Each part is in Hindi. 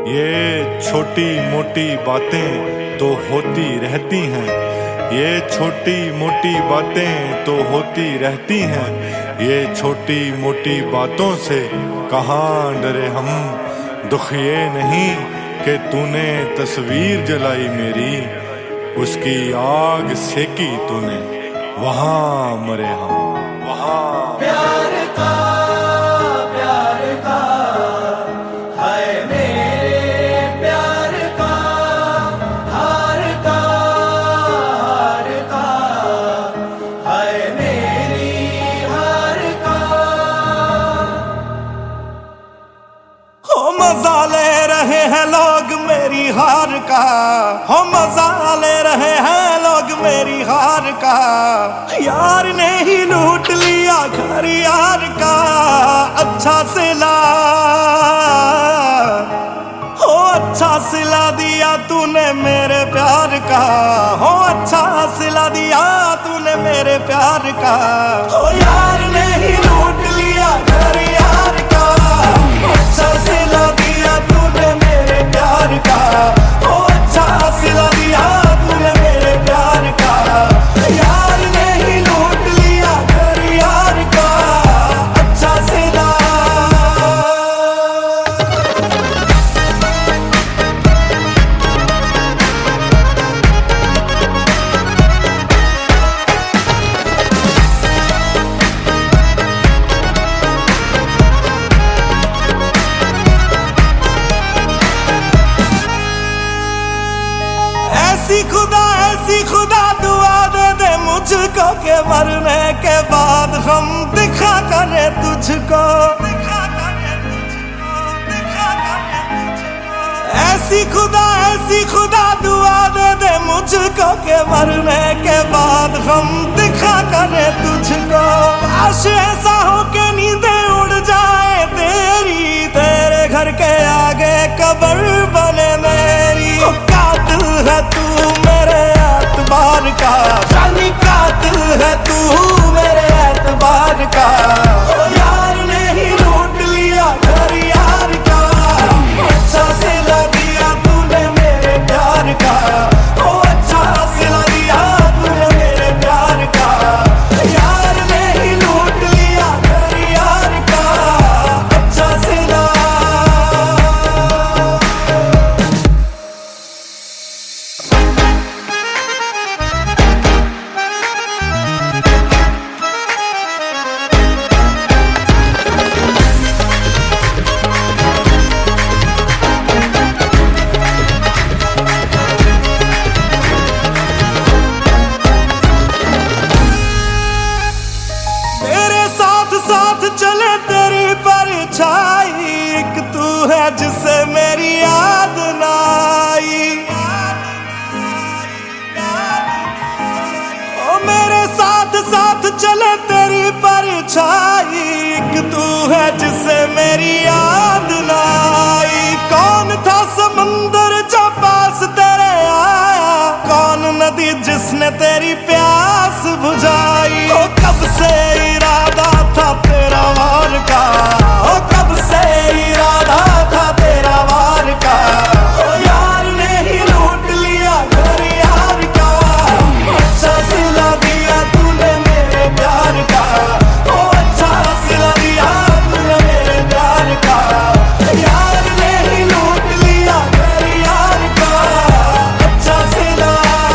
ये छोटी मोटी बातें तो होती रहती हैं, ये छोटी मोटी बातें तो होती रहती हैं। ये छोटी मोटी बातों से कहाँ डरे हम, दुख ये नहीं कि तूने तस्वीर जलाई मेरी, उसकी आग सेकी तूने, वहाँ मरे हम, वहाँ। प्यार का है मेरे प्यार का, हार का है मेरी हार का। हो मजा ले रहे हैं लोग मेरी हार का, हो मजा ले रहे हैं लोग मेरी हार का। यार ने ही लूट लिया घर यार का, अच्छा सिला हो, अच्छा सिला दिया तूने मेरे प्यार का, हो अच्छा सिला दिया तूने मेरे प्यार का। हो यार ने ही लूट लिया घर यार का, अच्छा सिला दिया तूने मेरे प्यार का, हो अच्छा सिला दिया तूने मेरे प्यार का। यार ने ही लूट लिया घर यार का, अच्छा सिला। ऐसी खुदा दुआ दे दे मुझको के मरने के बाद हम दिखा करे तुझको, ऐसी खुदा दुआ दे दे मुझको के मरने के बाद हम दिखा करे तुझको। काश ऐसा हो के नींदें उड़ जाए तेरी, तेरे घर के आगे कब्र बने मेरी। कातिल है तू मेरे एतबार का, जानी कातिल है तू मेरे एतबार का। यार ने ही लूट लिया घर यार का, अच्छा सिला दिया तूने मेरे प्यार का, ओ अच्छा सिला दिया तूने मेरे प्यार का। यार ने ही लूट लिया घर यार का, अच्छा सिला। साथ चले तेरी परछाई, एक तू है जिसे मेरी याद ना आई। ओ मेरे साथ चले तेरी परछाई, एक तू है जिसे मेरी याद ना आई। कौन था समंदर जो पास तेरे आया, कौन नदी जिसने तेरी प्यास बुझाई। ओ कब से इरादा था तेरा वार का, ओ कब से इरादा था तेरा वार का। ओ यार ने ही लूट लिया घर यार का, अच्छा सिला दिया तूने मेरे प्यार का, ओ अच्छा सिला दिया तूने मेरे प्यार का। यार ने ही लूट लिया घर यार का, अच्छा सिला।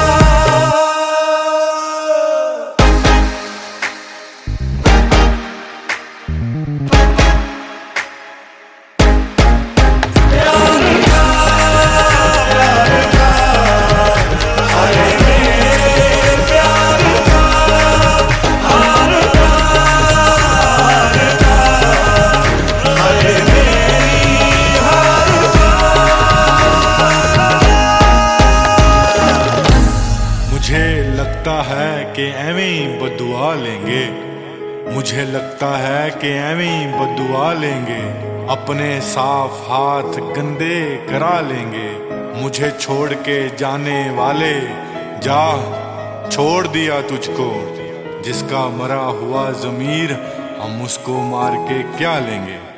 मुझे लगता है कि एवें ही बद्दुआ लेंगे, मुझे लगता है कि एवें ही बद्दुआ लेंगे। अपने साफ हाथ गंदे करा लेंगे, मुझे छोड़ के जाने वाले जा, छोड़ दिया तुझको। जिसका मरा हुआ ज़मीर हम उसको मार के क्या लेंगे।